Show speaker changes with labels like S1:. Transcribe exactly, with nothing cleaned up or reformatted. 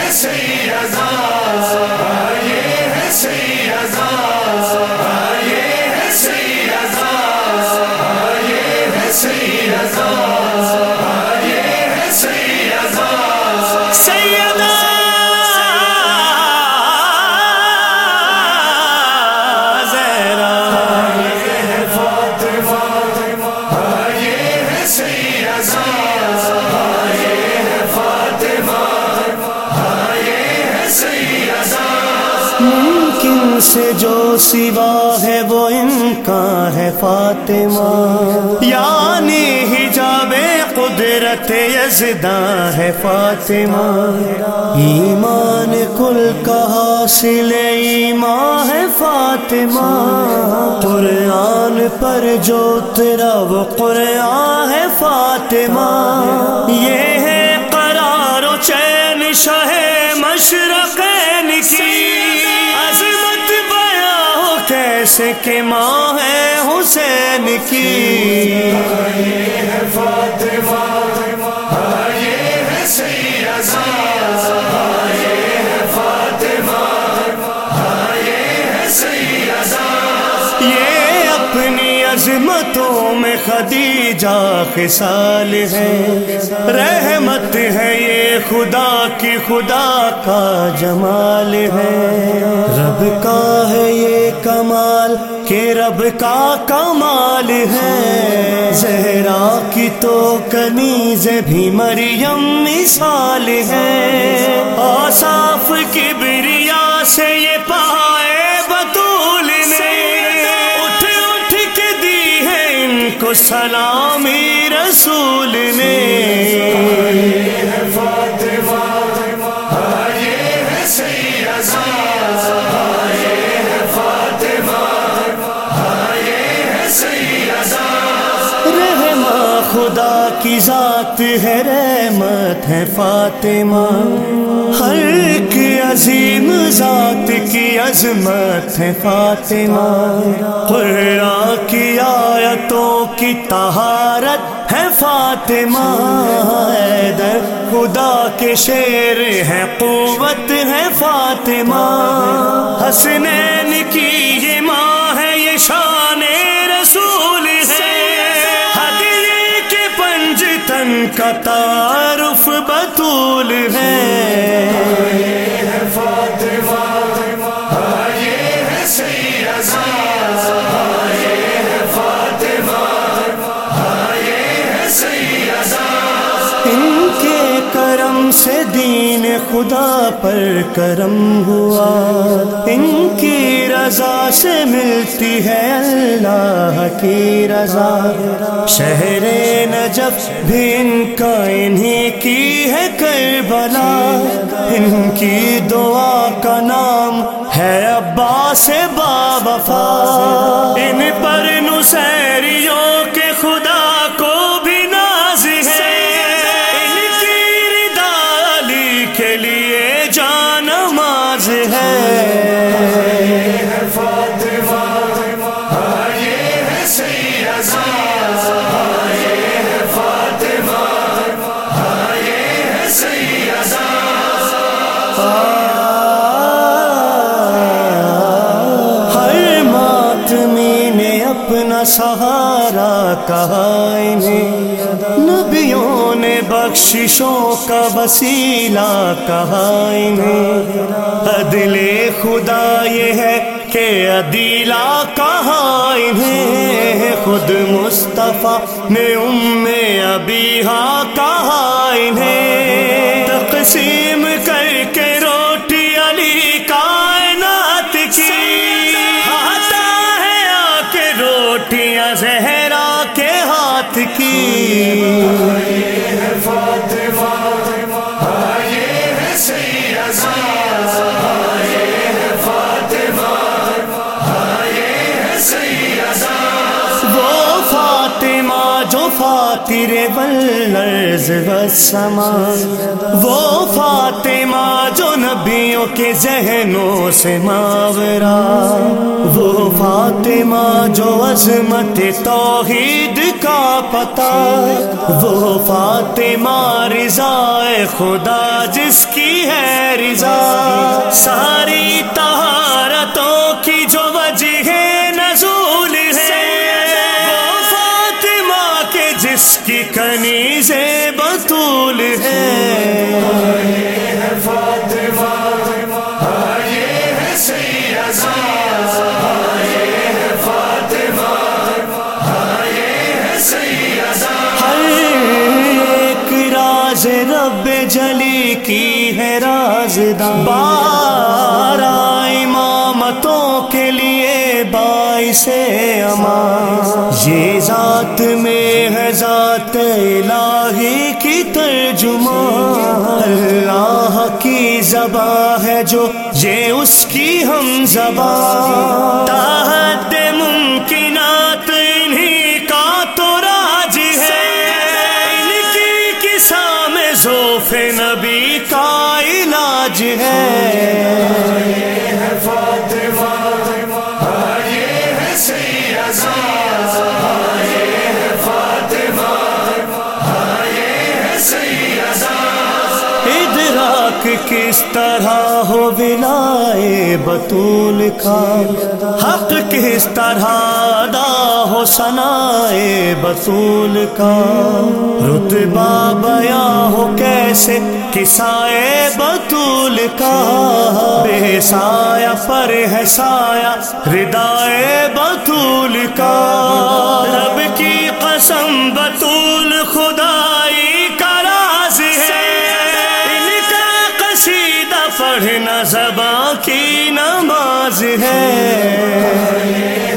S1: سیدہ یہ ہے سیدہ یہ ہے سیدہ یہ ہے سیدہ یہ ہے سیدہ سیدہ زہرا یہ ہے فاطمہ یہ ہے سیدہ
S2: ممکن سے جو سوا ہے وہ ان کا ہے فاطمہ، یعنی حجاب قدرت یزداں ہے فاطمہ، ایمان کل کا حاصل ایمان ہے فاطمہ، قرآن پر جو اترا وہ قرآن ہے فاطمہ، یہ ہے قرار و چین شاہ مشرقین کی عظمت بیاں ہو کیسے کہ ماں ہے حسین کی،
S1: یہ ہے فاطمہ یہ ہے سیدہ یہ ہے فاطمہ یہ ہے سیدہ،
S2: یہ اپنی عظمتوں میں خدیجہ خصال ہے، رحمت ہے یہ خدا کی خدا کا جمال ہے، رب کا ہے یہ کمال کہ رب کا کمال ہے، زہرا کی تو کنیز بھی مریم مثال ہے، اوصاف کبریا سے یہ پائے بطول نے اٹھ اٹھ کے دی ہے ان کو سلامی رسول نے،
S1: یہ ہے فاطمہ یہ ہے سیدہ یہ ہے فاطمہ یہ ہے سیدہ،
S2: رحمہ خدا کی ذات ہے رحمت ہے فاطمہ، ہر ایک عظیم ذات کی عظمت ہے فاطمہ، قرآن کی آیتوں کی طہارت ہے فاطمہ، حیدر خدا کے شیر ہے قوت ہے فاطمہ، حسنین کی یہ ماں ہے یہ شان رسول ہے، ہدیے کے پنجتن کا تعارف بطول ہے،
S1: یہ ہے فاطمہ یہ ہے سیدہ یہ ہے فاطمہ یہ ہے سیدہ،
S2: ان کے کرم سے دین خدا پر کرم ہوا، ان کی رضا سے ملتی ہے اللہ کی رضا، شہر نجف بھی ان کا انہی کی ہے کربلا، ان کی دعا کا نام ہے عباس با وفا، ان پر نصیریوں کے خدا کو بھی ناز ہے، ان کی رضا علی کے لیے جان نماز ہے،
S1: یہ ہے فاطمہ یہ ہے سیدہ یہ ہے فاطمہ یہ ہے سیدہ،
S2: ہر ماتمی نے اپنا سہارا کہا انہیں، نبیوں نے بخششوں کا وسیلہ کہا انہیں، عدل خدا یہ ہے کہ عدیلہ کہا انہیں، خود مصطفیٰ نے ام ابیہا کہا انہیں، تقسیم کر کے روٹی علی کائنات کی، کھاتا ہے آ کے روٹیاں زہرا کے ہاتھ کی،
S1: یہ ہے فاطمہ یہ ہے سیدہ یہ ہے فاطمہ یہ ہے سیدہ،
S2: وہ فاطمہ جو فاتر والارض والسماء، وہ فاطمہ جو نبیوں کے ذہنوں سے ماورا، وہ فاطمہ جو عظمت توحید کا پتہ، وہ فاطمہ رضا خدا جس کی ہے رضا، ساری طہارتوں کی جو وجہ نزول ہے، وہ فاطمہ کے جس کی کنیز بطول ہے۔
S1: فاطمہ یہ ہے سیدہ، یہ ہے فاطمہ یہ ہے سیدہ،
S2: ہر ایک راز رب جلی کی ہے رازداں، بارہ امامتوں کے لیے باعث امان، یہ ذات میں ہے ذات الہی کی ترجمان، اللہ کی زبان ہے جو یہ اس کی ہم زبان، تحت ممکنات انہی کا تو راج ہے، ان کی قصہ میں ذوف نبی کا علاج ہے۔
S1: فاطمہ یہ ہے سیدہ، یہ ہے فاطمہ یہ ہے سیدہ،
S2: ادراک کس طرح ہو ولائے بطول کا، حق کس طرح ادا ہو ثنائے بطول کا، رتبہ بیاں ہو کیسے قصائے بطول کا، بے سایہ پر ہے سایہ ردائے بطول کا، رب کی قسم بطول خدائی کا راز ہے، ان کا قصیدہ پڑھنا زباں کی نماز ہے۔